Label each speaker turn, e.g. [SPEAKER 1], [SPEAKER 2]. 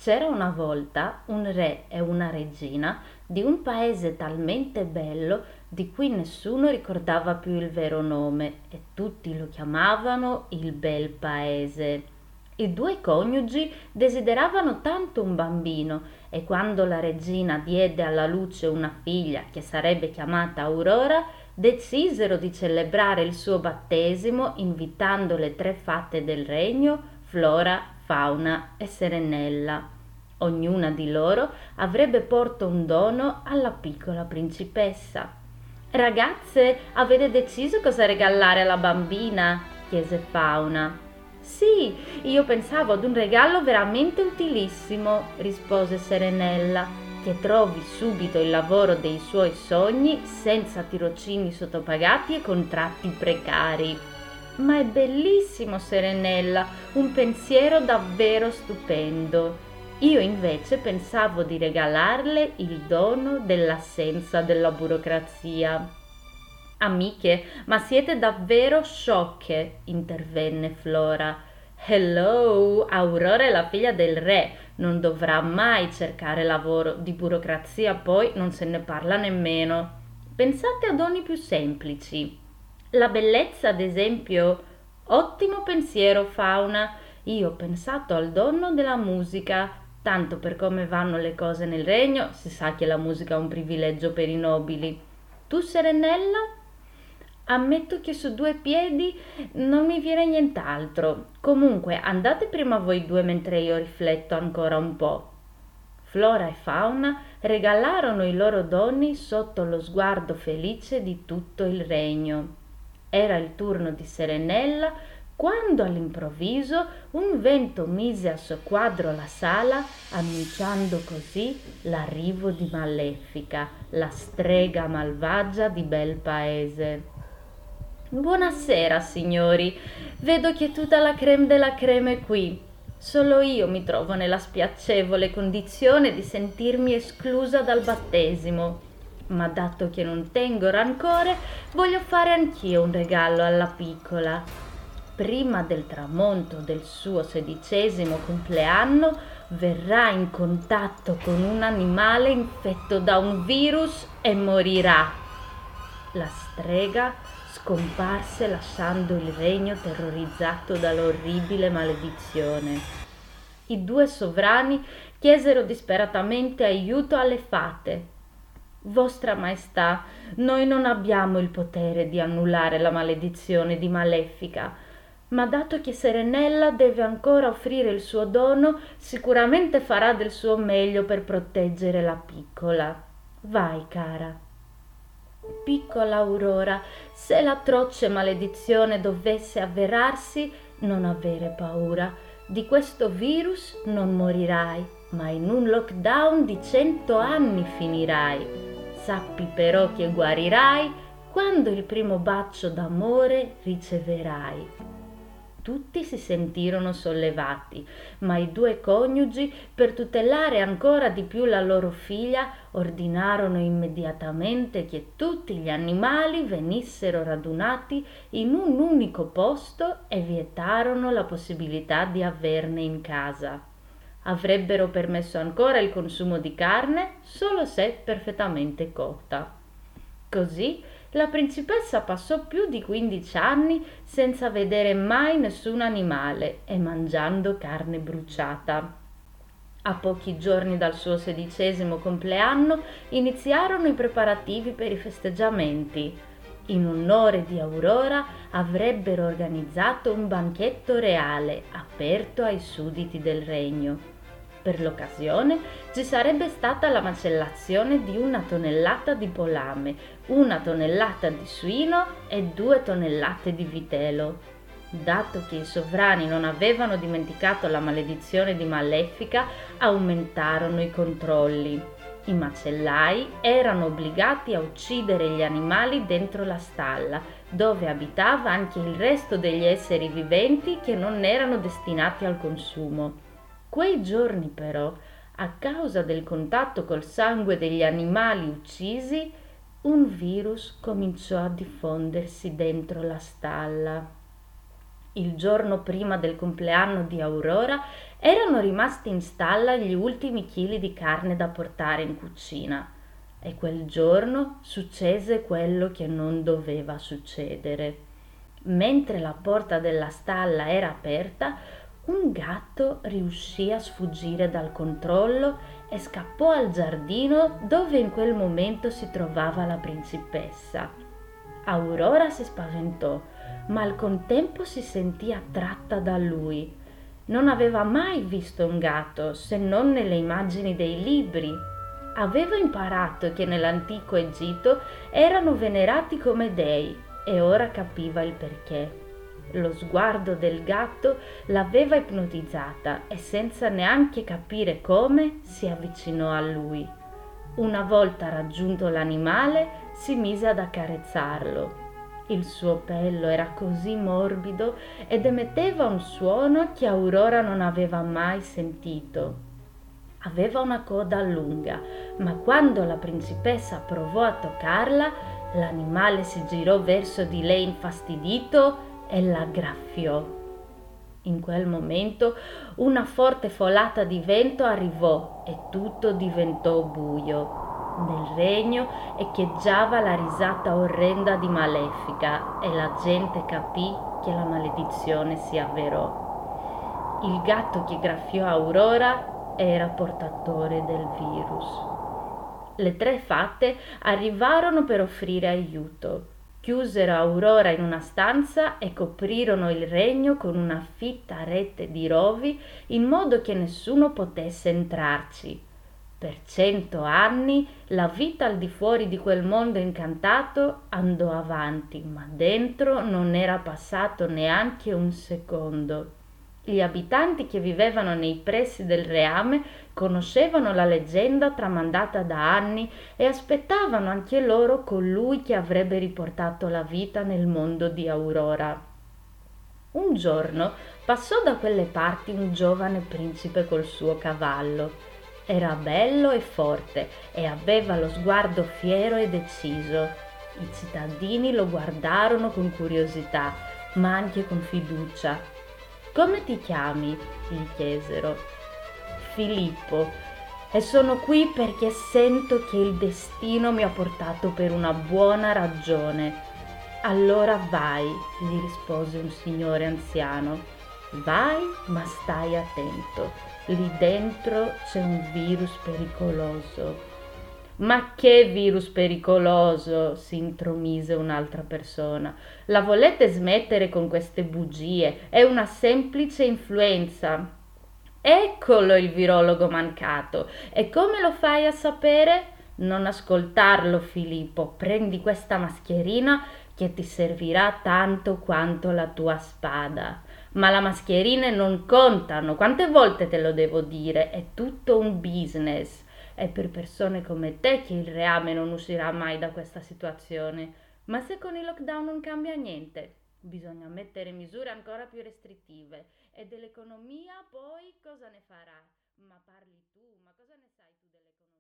[SPEAKER 1] C'era una volta un re e una regina di un paese talmente bello di cui nessuno ricordava più il vero nome e tutti lo chiamavano il bel paese. I due coniugi desideravano tanto un bambino e quando la regina diede alla luce una figlia che sarebbe chiamata Aurora, decisero di celebrare il suo battesimo invitando le tre fate del regno, Flora, Fauna e Serenella. Ognuna di loro avrebbe portato un dono alla piccola principessa. Ragazze, avete deciso cosa regalare alla bambina? Chiese Fauna. Sì, io pensavo ad un regalo veramente utilissimo, rispose Serenella, che trovi subito il lavoro dei suoi sogni senza tirocini sottopagati e contratti precari. Ma è bellissimo, Serenella, un pensiero davvero stupendo. Io invece pensavo di regalarle il dono dell'assenza della burocrazia. Amiche, ma siete davvero sciocche, intervenne Flora. Hello, Aurora è la figlia del re, non dovrà mai cercare lavoro, di burocrazia poi non se ne parla nemmeno. Pensate a doni più semplici. La bellezza, ad esempio. Ottimo pensiero, Fauna. Io ho pensato al dono della musica. Tanto per come vanno le cose nel regno, si sa che la musica è un privilegio per i nobili. Tu, Serenella? Ammetto che su due piedi non mi viene nient'altro. Comunque, andate prima voi due mentre io rifletto ancora un po'. Flora e Fauna regalarono i loro doni sotto lo sguardo felice di tutto il regno. Era il turno di Serenella quando all'improvviso un vento mise a soqquadro la sala, annunciando così l'arrivo di Malefica, la strega malvagia di bel paese. Buonasera, signori. Vedo che tutta la crème della crème è qui. Solo io mi trovo nella spiacevole condizione di sentirmi esclusa dal battesimo. Ma dato che non tengo rancore, voglio fare anch'io un regalo alla piccola. Prima del tramonto del suo 16° compleanno, verrà in contatto con un animale infetto da un virus e morirà. La strega scomparse lasciando il regno terrorizzato dall'orribile maledizione. I due sovrani chiesero disperatamente aiuto alle fate. Vostra Maestà, noi non abbiamo il potere di annullare la maledizione di Malefica, ma dato che Serenella deve ancora offrire il suo dono, sicuramente farà del suo meglio per proteggere la piccola. Vai, cara. Piccola Aurora, se l'atroce maledizione dovesse avverarsi, non avere paura. Di questo virus non morirai, ma in un lockdown di 100 anni finirai. Sappi però che guarirai quando il primo bacio d'amore riceverai. Tutti si sentirono sollevati, ma i due coniugi, per tutelare ancora di più la loro figlia, ordinarono immediatamente che tutti gli animali venissero radunati in un unico posto e vietarono la possibilità di averne in casa. Avrebbero permesso ancora il consumo di carne solo se perfettamente cotta. Così la principessa passò più di 15 anni senza vedere mai nessun animale e mangiando carne bruciata. A pochi giorni dal suo 16° compleanno iniziarono i preparativi per i festeggiamenti. In onore di Aurora avrebbero organizzato un banchetto reale aperto ai sudditi del regno. Per l'occasione ci sarebbe stata la macellazione di 1 tonnellata di polame, 1 tonnellata di suino e 2 tonnellate di vitello. Dato che i sovrani non avevano dimenticato la maledizione di Malefica, aumentarono i controlli. I macellai erano obbligati a uccidere gli animali dentro la stalla, dove abitava anche il resto degli esseri viventi che non erano destinati al consumo. Quei giorni però, a causa del contatto col sangue degli animali uccisi, un virus cominciò a diffondersi dentro la stalla. Il giorno prima del compleanno di Aurora Erano rimasti in stalla gli ultimi chili di carne da portare in cucina e quel giorno successe quello che non doveva succedere. Mentre la porta della stalla era aperta, un gatto riuscì a sfuggire dal controllo e scappò al giardino dove in quel momento si trovava la principessa. Aurora si spaventò, ma al contempo si sentì attratta da lui. Non aveva mai visto un gatto se non nelle immagini dei libri. Aveva imparato che nell'antico Egitto erano venerati come dei e ora capiva il perché. Lo sguardo del gatto l'aveva ipnotizzata e senza neanche capire come si avvicinò a lui. Una volta raggiunto l'animale si mise ad accarezzarlo. Il suo pello era così morbido ed emetteva un suono che Aurora non aveva mai sentito. Aveva una coda lunga, ma quando la principessa provò a toccarla, l'animale si girò verso di lei infastidito e la graffiò. In quel momento una forte folata di vento arrivò e tutto diventò buio. Nel regno echeggiava la risata orrenda di Malefica e la gente capì che la maledizione si avverò. Il gatto che graffiò Aurora era portatore del virus. Le tre fate arrivarono per offrire aiuto. Chiusero Aurora in una stanza e coprirono il regno con una fitta rete di rovi in modo che nessuno potesse entrarci. Per 100 anni la vita al di fuori di quel mondo incantato andò avanti, ma dentro non era passato neanche un secondo. Gli abitanti che vivevano nei pressi del reame conoscevano la leggenda tramandata da anni e aspettavano anche loro colui che avrebbe riportato la vita nel mondo di Aurora. Un giorno passò da quelle parti un giovane principe col suo cavallo. Era bello e forte e aveva lo sguardo fiero e deciso. I cittadini lo guardarono con curiosità, ma anche con fiducia. «Come ti chiami?» gli chiesero. «Filippo, e sono qui perché sento che il destino mi ha portato per una buona ragione». «Allora vai», gli rispose un signore anziano. «Vai, ma stai attento. Lì dentro c'è un virus pericoloso». «Ma che virus pericoloso?» si intromise un'altra persona. «La volete smettere con queste bugie? È una semplice influenza». «Eccolo il virologo mancato. E come lo fai a sapere?» «Non ascoltarlo, Filippo. Prendi questa mascherina che ti servirà tanto quanto la tua spada». «Ma le mascherine non contano. Quante volte te lo devo dire? È tutto un business». È per persone come te che il reame non uscirà mai da questa situazione. Ma se con il lockdown non cambia niente, bisogna mettere misure ancora più restrittive. E dell'economia poi cosa ne farà? Ma parli tu, ma cosa ne sai tu dell'economia?